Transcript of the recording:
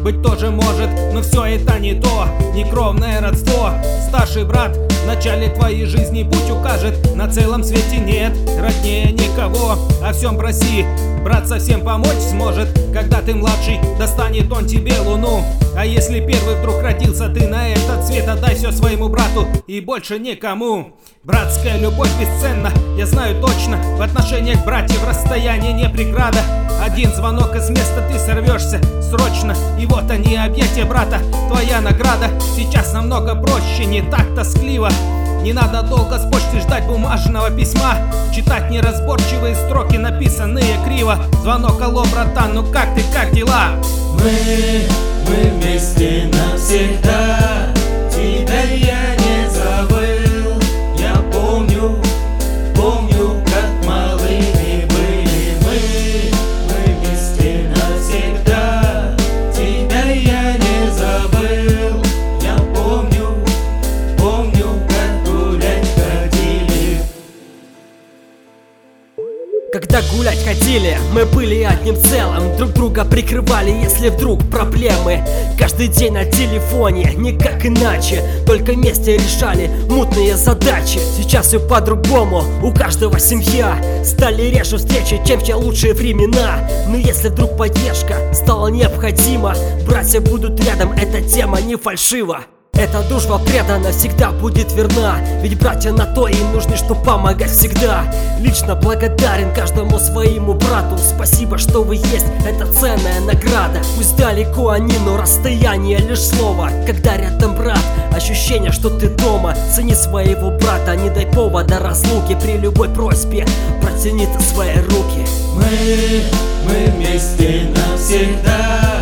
быть тоже может, но все это не то, не кровное родство. Старший брат в начале твоей жизни путь укажет, на целом свете нет роднее никого. О всем проси, брат совсем помочь сможет. Когда ты младший, достанет он тебе луну. А если первый вдруг родился ты на этот свет, отдай все своему брату и больше никому. Братская любовь бесценна, я знаю точно. В отношениях братьев расстояние не преграда. Один звонок из места ты сорвешься срочно, и вот они, объятия брата, твоя награда. Сейчас намного проще, не так тоскливо. Не надо долго с почты ждать бумажного письма, читать неразборчивые строки, написанные криво. Звонок: алло, братан, ну как ты, как дела? Мы вместе навсегда, тебя я не забыл. Я помню, как малыми были мы вместе навсегда, тебя я не забыл. Я помню, как гулять ходили. Когда гулять ходили, мы были одним целым, друг друга прикрывали, если вдруг проблемы. Каждый день на телефоне, никак иначе, только вместе решали мутные задачи. Сейчас все по-другому, у каждого семья, стали реже встречи, чем в те лучшие времена. Но если вдруг поддержка стала необходима, братья будут рядом, эта тема не фальшива. Эта дружба предана, всегда будет верна, ведь братья на то и нужны, чтоб помогать всегда. Лично благодарен каждому своему брату, спасибо, что вы есть, это ценная награда. Пусть далеко они, но расстояние лишь слово. Когда рядом брат, ощущение, что ты дома. Цени своего брата, не дай повода разлуки. При любой просьбе протяни ты свои руки. Мы вместе навсегда.